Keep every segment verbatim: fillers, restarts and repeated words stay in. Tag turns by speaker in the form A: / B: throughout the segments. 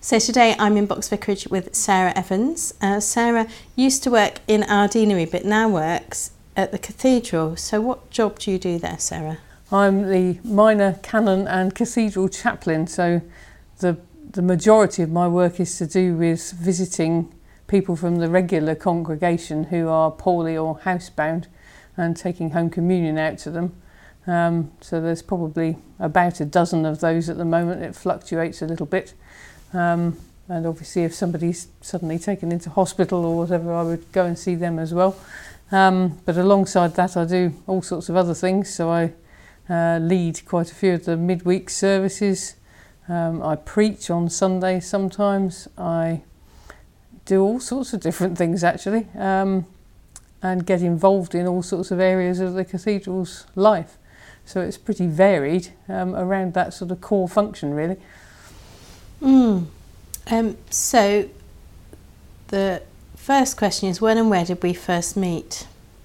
A: So today I'm in Box Vicarage with Sarah Evans. Uh, Sarah used to work in our deanery but now works at the cathedral. So what job do you do there, Sarah?
B: I'm the minor canon and cathedral chaplain, so the the majority of my work is to do with visiting people from the regular congregation who are poorly or housebound and taking home communion out to them. Um, so there's probably about a dozen of those at the moment. It fluctuates a little bit. Um, and obviously if somebody's suddenly taken into hospital or whatever, I would go and see them as well. Um, but alongside that I do all sorts of other things. So I uh, lead quite a few of the midweek services. Um, I preach on Sundays sometimes. I do all sorts of different things actually, um, and get involved in all sorts of areas of the cathedral's life. So it's pretty varied um, around that sort of core function really.
A: Mm. Um, so the first question is, when and where did we first meet?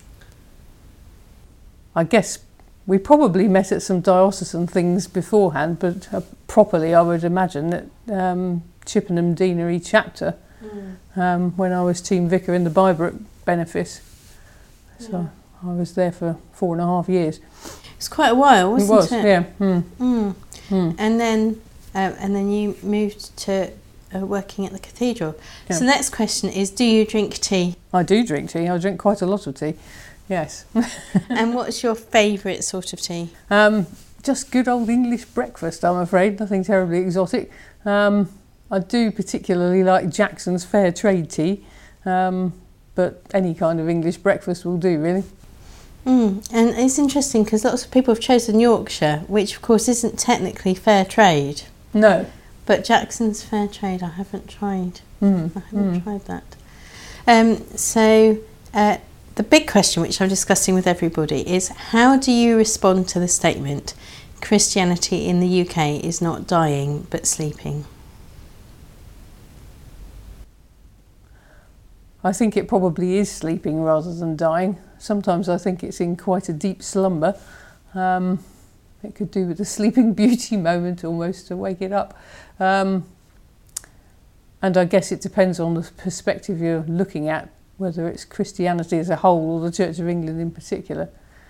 B: I guess we probably met at some diocesan things beforehand, but uh, properly I would imagine that um, Chippenham Deanery chapter, mm. um, when I was team vicar in the Bybrook benefice. So yeah. I was there for four and a half years.
A: It's quite a while, wasn't it?
B: It was,
A: it?
B: yeah. Mm.
A: Mm.
B: Mm.
A: And then Uh, and then you moved to uh, working at the cathedral.
B: Yeah.
A: So the next question is, do you drink tea?
B: I do drink tea. I drink quite a lot of tea, yes.
A: And what's your favourite sort of tea?
B: Um, just good old English breakfast, I'm afraid. Nothing terribly exotic. Um, I do particularly like Jackson's Fair Trade tea, um, but any kind of English breakfast will do, really.
A: Mm. And it's interesting because lots of people have chosen Yorkshire, which of course isn't technically fair trade.
B: No.
A: But Jackson's Fair Trade, I haven't tried.
B: Mm.
A: I haven't
B: Mm.
A: tried that. Um, so uh, the big question, which I'm discussing with everybody, is how do you respond to the statement, Christianity in the U K is not dying but sleeping?
B: I think it probably is sleeping rather than dying. Sometimes I think it's in quite a deep slumber. Um, It could do with a Sleeping Beauty moment almost to wake it up. Um, and I guess it depends on the perspective you're looking at, whether it's Christianity as a whole or the Church of England in particular.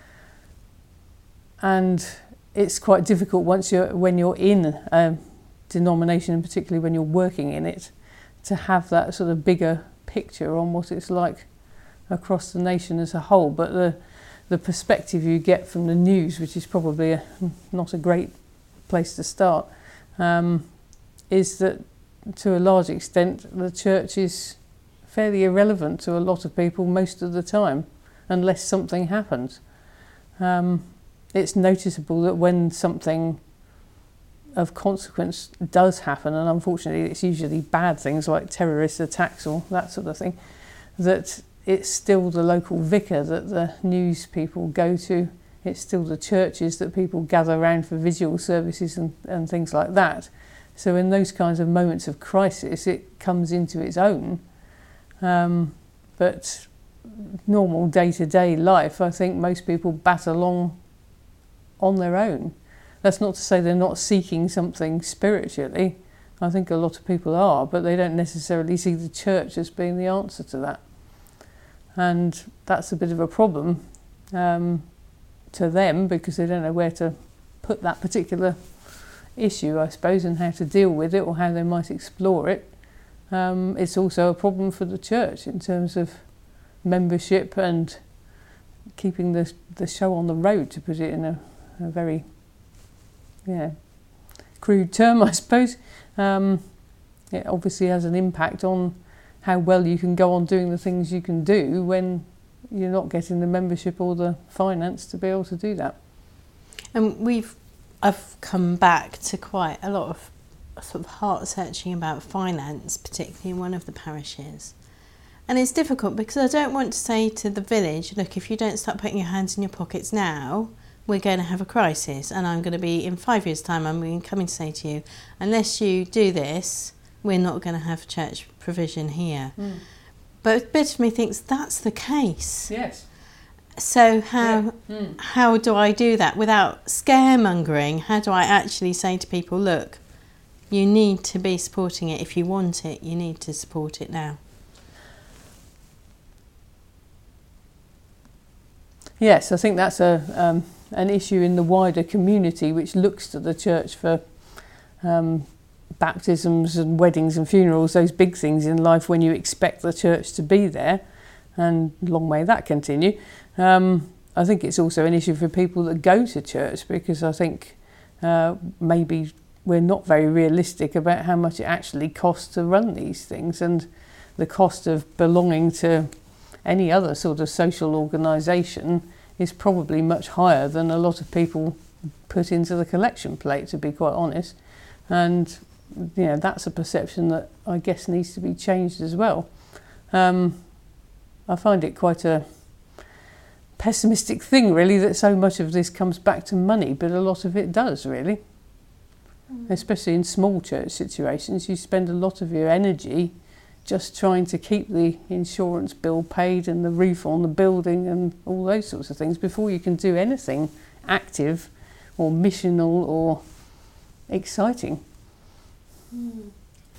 B: And it's quite difficult once you're, when you're in a denomination, and particularly when you're working in it, to have that sort of bigger picture on what it's like across the nation as a whole. But the the perspective you get from the news, which is probably a, not a great place to start, um, is that to a large extent the church is fairly irrelevant to a lot of people most of the time, unless something happens. Um, it's noticeable that when something of consequence does happen, and unfortunately it's usually bad things like terrorist attacks or that sort of thing, that it's still the local vicar that the news people go to. It's still the churches that people gather around for visual services and, and things like that. So in those kinds of moments of crisis, it comes into its own. Um, but normal day-to-day life, I think most people bat along on their own. That's not to say they're not seeking something spiritually. I think a lot of people are, but they don't necessarily see the church as being the answer to that. And that's a bit of a problem um, to them, because they don't know where to put that particular issue, I suppose, and how to deal with it or how they might explore it. Um, it's also a problem for the church in terms of membership and keeping the the show on the road, to put it in a, a very yeah crude term, I suppose. Um, it obviously has an impact on how well you can go on doing the things you can do when you're not getting the membership or the finance to be able to do that.
A: And we've, I've come back to quite a lot of sort of heart searching about finance, particularly in one of the parishes. And it's difficult because I don't want to say to the village, look, if you don't start putting your hands in your pockets now, we're going to have a crisis, and I'm going to be, in five years' time, I'm coming to say to you, unless you do this, we're not going to have church provision here. Mm. But a bit of me thinks that's the case.
B: Yes.
A: So how
B: yeah. mm.
A: how do I do that without scaremongering? How do I actually say to people, look, you need to be supporting it. If you want it, you need to support it now.
B: Yes, I think that's a um, an issue in the wider community, which looks to the church for um, baptisms and weddings and funerals, those big things in life when you expect the church to be there, and long may that continue. Um, I think it's also an issue for people that go to church, because I think uh, maybe we're not very realistic about how much it actually costs to run these things, and the cost of belonging to any other sort of social organisation is probably much higher than a lot of people put into the collection plate, to be quite honest. And you know, that's a perception that I guess needs to be changed as well. Um, I find it quite a pessimistic thing, really, that so much of this comes back to money, but a lot of it does, really. Mm. Especially in small church situations, you spend a lot of your energy just trying to keep the insurance bill paid and the roof on the building and all those sorts of things before you can do anything active or missional or exciting.
A: Mm.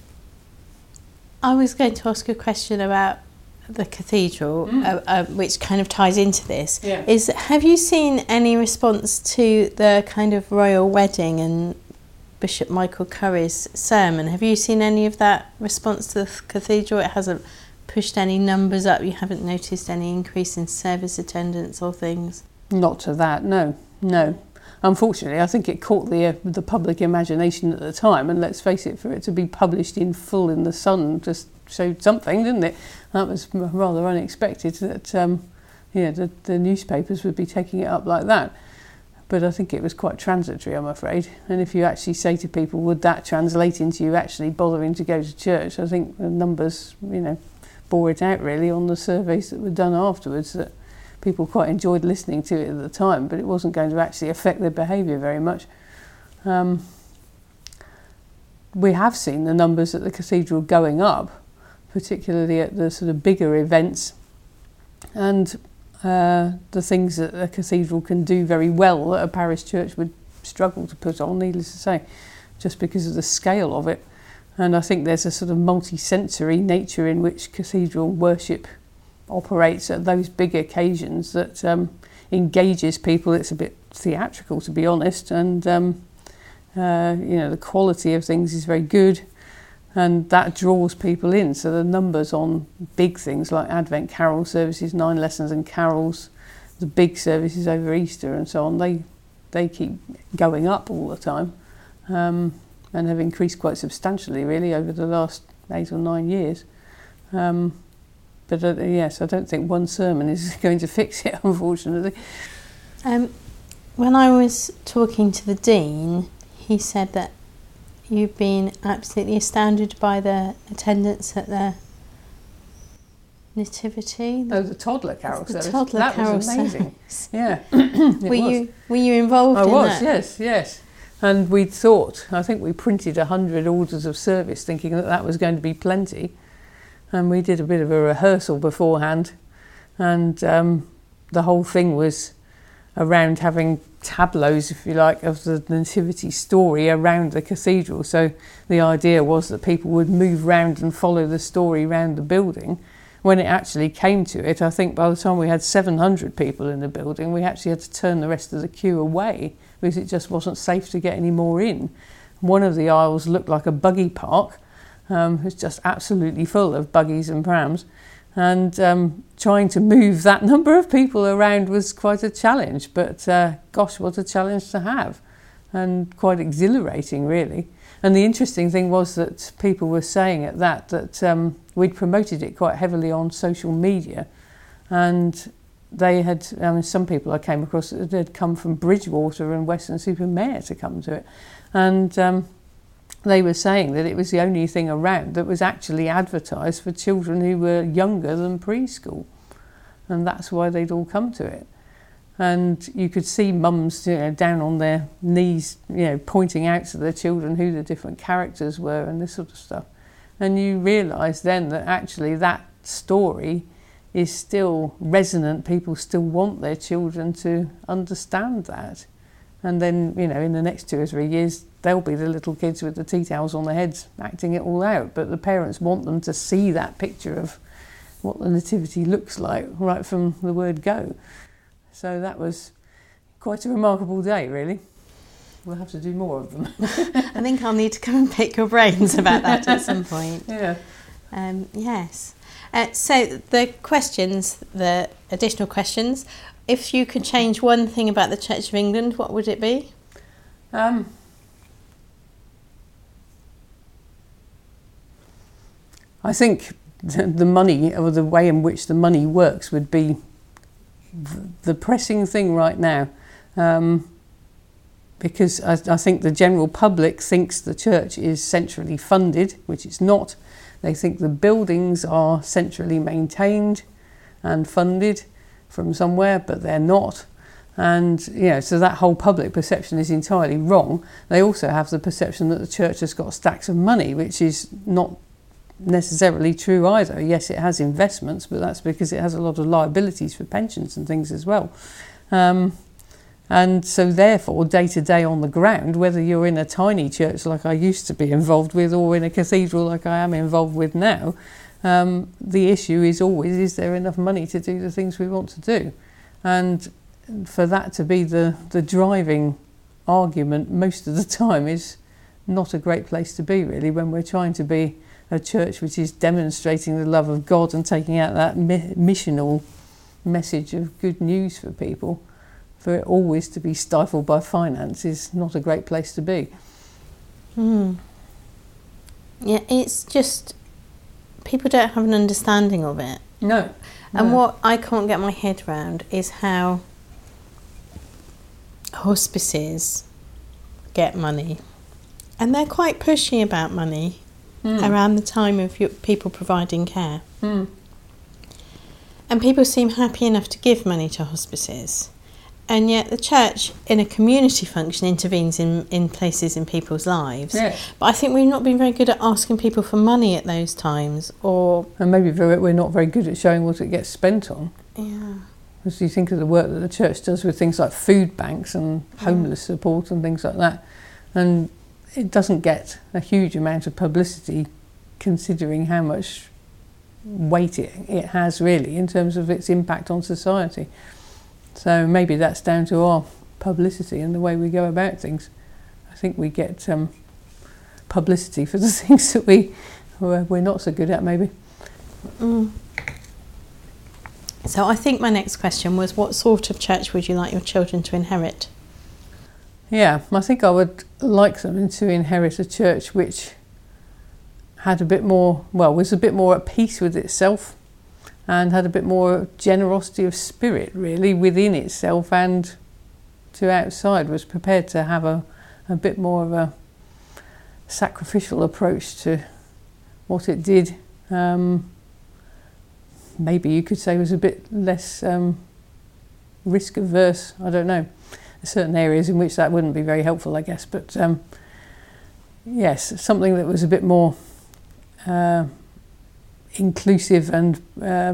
A: I was going to ask a question about the cathedral, mm. uh, uh, which kind of ties into this.
B: Yeah.
A: Is have you seen any response to the kind of royal wedding and Bishop Michael Curry's sermon? Have you seen any of that response to the cathedral? It hasn't pushed any numbers up. You haven't noticed any increase in service attendance or things?
B: Not to that, no, no. Unfortunately, I think it caught the uh, the public imagination at the time, and let's face it, for it to be published in full in the Sun just showed something, didn't it? That was rather unexpected that um, yeah, the, the newspapers would be taking it up like that. But I think it was quite transitory, I'm afraid. And if you actually say to people, would that translate into you actually bothering to go to church? I think the numbers, you know, bore it out really on the surveys that were done afterwards, that people quite enjoyed listening to it at the time, but it wasn't going to actually affect their behaviour very much. Um, we have seen the numbers at the cathedral going up, particularly at the sort of bigger events, and uh, the things that the cathedral can do very well that a parish church would struggle to put on, needless to say, just because of the scale of it. And I think there's a sort of multi-sensory nature in which cathedral worship operates at those big occasions that um, engages people. It's a bit theatrical, to be honest, and um, uh, you know, the quality of things is very good, and that draws people in. So the numbers on big things like Advent carol services, nine lessons and carols, the big services over Easter and so on, they they keep going up all the time, um, and have increased quite substantially really over the last eight or nine years. Um, but uh, yes, I don't think one sermon is going to fix it, unfortunately.
A: Um, when I was talking to the Dean, he said that you've been absolutely astounded by the attendance at the Nativity.
B: Oh, the toddler carol
A: the
B: service.
A: Toddler
B: that
A: carol
B: was amazing.
A: Service.
B: Yeah.
A: were
B: was.
A: you were you involved
B: I
A: in
B: was,
A: that?
B: yes, yes. And we thought, I think we printed a hundred orders of service, thinking that that was going to be plenty. And we did a bit of a rehearsal beforehand, and um, the whole thing was around having tableaus, if you like, of the nativity story around the cathedral. So the idea was that people would move round and follow the story around the building. When it actually came to it, I think by the time we had seven hundred people in the building, we actually had to turn the rest of the queue away because it just wasn't safe to get any more in. One of the aisles looked like a buggy park. Um, it was just absolutely full of buggies and prams. And um, trying to move that number of people around was quite a challenge, but uh, gosh, what a challenge to have, and quite exhilarating, really. And the interesting thing was that people were saying at that that um, we'd promoted it quite heavily on social media, and they had, I mean, some people I came across that had come from Bridgewater and Weston-super-Mare to come to it, and um, they were saying that it was the only thing around that was actually advertised for children who were younger than preschool, and that's why they'd all come to it. And you could see mums, you know, down on their knees, you know, pointing out to their children who the different characters were and this sort of stuff. And you realise then that actually that story is still resonant. People still want their children to understand that. And then, you know, in the next two or three years, they'll be the little kids with the tea towels on their heads acting it all out. But the parents want them to see that picture of what the nativity looks like right from the word go. So that was quite a remarkable day, really. We'll have to do more of them.
A: I think I'll need to come and pick your brains about that at some point.
B: Yeah.
A: Um, yes. Uh, so the questions, the additional questions, if you could change one thing about the Church of England, what would it be?
B: Um, I think the money, or the way in which the money works, would be the pressing thing right now. Um, because I, I think the general public thinks the church is centrally funded, which it's not. They think the buildings are centrally maintained and funded from somewhere, but they're not. And, you know, so that whole public perception is entirely wrong. They also have the perception that the church has got stacks of money, which is not necessarily true either. Yes, it has investments, but that's because it has a lot of liabilities for pensions and things as well. Um, and so therefore, day to day on the ground, whether you're in a tiny church like I used to be involved with, or in a cathedral like I am involved with now, um, the issue is always, is there enough money to do the things we want to do? And for that to be the, the driving argument most of the time is not a great place to be, really, when we're trying to be a church which is demonstrating the love of God and taking out that mi- missional message of good news for people. For it always to be stifled by finance is not a great place to be.
A: Mm. Yeah, it's just, people don't have an understanding of it.
B: No.
A: And
B: no.
A: what I can't get my head around is how hospices get money. And they're quite pushy about money mm. around the time of your people providing care.
B: Mm.
A: And people seem happy enough to give money to hospices. And yet the church, in a community function, intervenes in, in places in people's lives.
B: Yeah.
A: But I think we've not been very good at asking people for money at those times. Or
B: And maybe we're not very good at showing what it gets spent on.
A: Yeah.
B: As you think of the work that the church does with things like food banks and homeless mm. support and things like that. And it doesn't get a huge amount of publicity considering how much weight it, it has really in terms of its impact on society. So maybe that's down to our publicity and the way we go about things. I think we get um, publicity for the things that we, we're not so good at, maybe.
A: Mm. So I think my next question was, what sort of church would you like your children to inherit?
B: Yeah, I think I would like them to inherit a church which had a bit more, well, was a bit more at peace with itself, and had a bit more generosity of spirit, really, within itself and to outside, was prepared to have a, a bit more of a sacrificial approach to what it did. Um, maybe you could say was a bit less um, risk averse, I don't know. There's certain areas in which that wouldn't be very helpful, I guess, but um, yes, something that was a bit more uh, inclusive, and uh,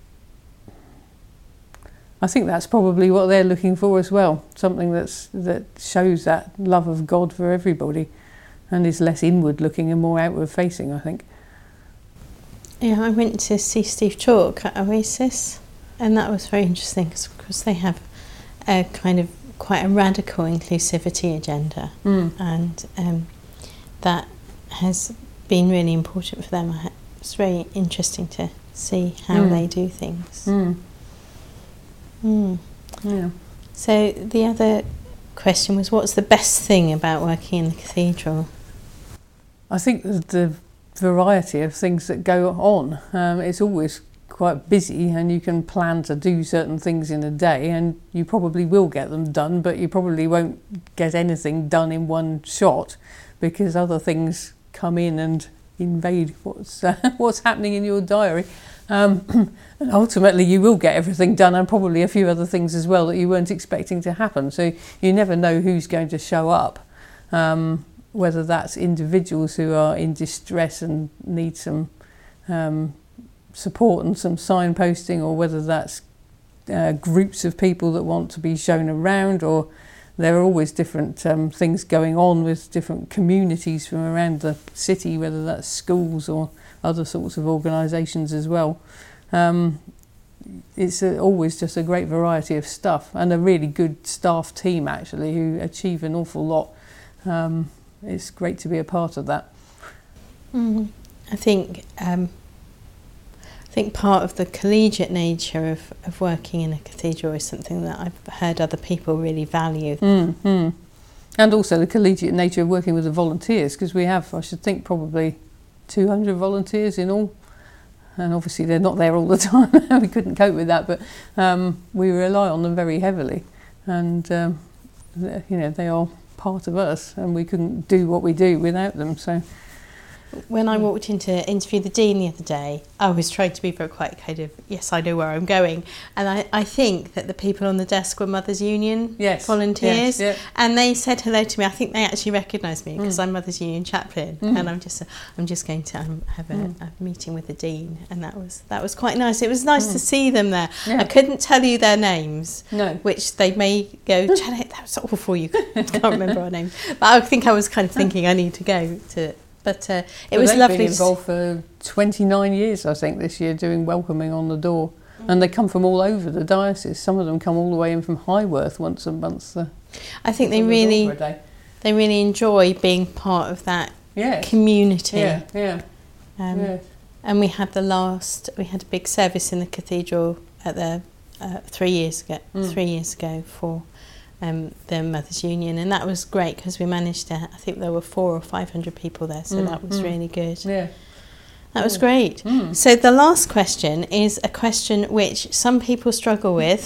B: I think that's probably what they're looking for as well. Something that's that shows that love of God for everybody, and is less inward looking and more outward facing, I think.
A: Yeah, I went to see Steve Chalke at Oasis, and that was very interesting because they have a kind of quite a radical inclusivity agenda,
B: mm.
A: and um, that has been really important for them. It's very interesting to see how mm. they do things.
B: Mm.
A: Mm.
B: Yeah.
A: So the other question was, what's the best thing about working in the cathedral?
B: I think the, the variety of things that go on. Um, it's always quite busy, and you can plan to do certain things in a day, and you probably will get them done, but you probably won't get anything done in one shot because other things come in and invade what's uh, what's happening in your diary. Um, and ultimately you will get everything done, and probably a few other things as well that you weren't expecting to happen. So you never know who's going to show up, um, whether that's individuals who are in distress and need some um, support and some signposting, or whether that's uh, groups of people that want to be shown around, or there are always different um, things going on with different communities from around the city, whether that's schools or other sorts of organisations as well. Um, it's a, always just a great variety of stuff, and a really good staff team actually who achieve an awful lot. Um, it's great to be a part of that.
A: Mm. I think um, I think part of the collegiate nature of, of working in a cathedral is something that I've heard other people really value.
B: Mm-hmm. And also the collegiate nature of working with the volunteers, because we have, I should think, probably two hundred volunteers in all. And obviously they're not there all the time. We couldn't cope with that, but um, we rely on them very heavily. And, um, you know, they are part of us, and we couldn't do what we do without them. So.
A: When I walked in to interview the Dean the other day, I was trying to be very quite kind of, yes, I know where I'm going. And I, I think that the people on the desk were Mothers Union
B: yes,
A: volunteers.
B: Yes, yeah.
A: And they said hello to me. I think they actually recognised me because mm. I'm Mothers Union chaplain.
B: Mm.
A: And I'm just I'm just going to um, have a,
B: mm.
A: a meeting with the Dean. And that was that was quite nice. It was nice mm. to see them there.
B: Yeah.
A: I couldn't tell you their names.
B: No.
A: Which they may go, Janet, that was awful. You can't remember our names. But I think I was kind of thinking I need to go to... But uh, it
B: well,
A: was
B: they've
A: lovely.
B: Been involved for twenty-nine years, I think, this year, doing welcoming on the door, mm. and they come from all over the diocese. Some of them come all the way in from Highworth once a month. Uh,
A: I think they really, they really enjoy being part of that
B: yes.
A: community.
B: Yeah, yeah.
A: Um,
B: yes.
A: And we had the last, we had a big service in the cathedral at the uh, three years ago. Mm. Three years ago for. Um, the Mothers Union, and that was great because we managed to, I think there were four or five hundred people there, so mm, that was mm. really good.
B: Yeah,
A: that was great.
B: Mm.
A: So the last question is a question which some people struggle with.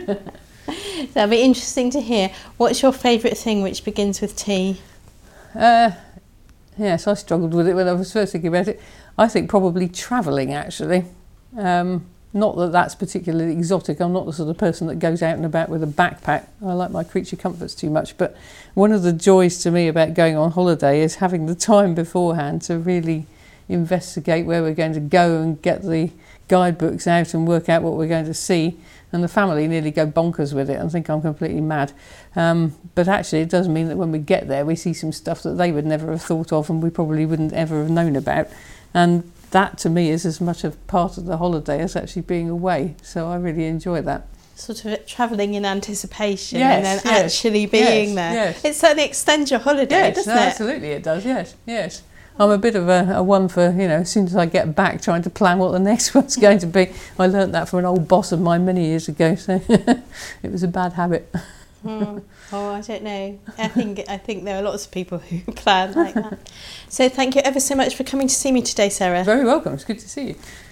A: That'll be interesting to hear. What's your favourite thing which begins with T?
B: Uh, yes, I struggled with it when I was first thinking about it. I think probably travelling, actually. Um, Not that that's particularly exotic. I'm not the sort of person that goes out and about with a backpack. I like my creature comforts too much. But one of the joys to me about going on holiday is having the time beforehand to really investigate where we're going to go and get the guidebooks out and work out what we're going to see. And the family nearly go bonkers with it and think I'm completely mad. Um, but actually it does mean that when we get there we see some stuff that they would never have thought of and we probably wouldn't ever have known about. And that to me is as much a part of the holiday as actually being away. So I really enjoy that.
A: Sort of travelling in anticipation
B: yes,
A: and then
B: yes,
A: actually being
B: yes,
A: there.
B: Yes.
A: It certainly extends your holiday,
B: yes,
A: doesn't
B: no,
A: it?
B: Absolutely it does, yes, yes. I'm a bit of a, a one for, you know, as soon as I get back trying to plan what the next one's going to be. I learnt that from an old boss of mine many years ago, so it was a bad habit.
A: Hmm. Oh, I don't know. I think I think there are lots of people who plan like that. So thank you ever so much for coming to see me today, Sarah.
B: Very welcome. It's good to see you.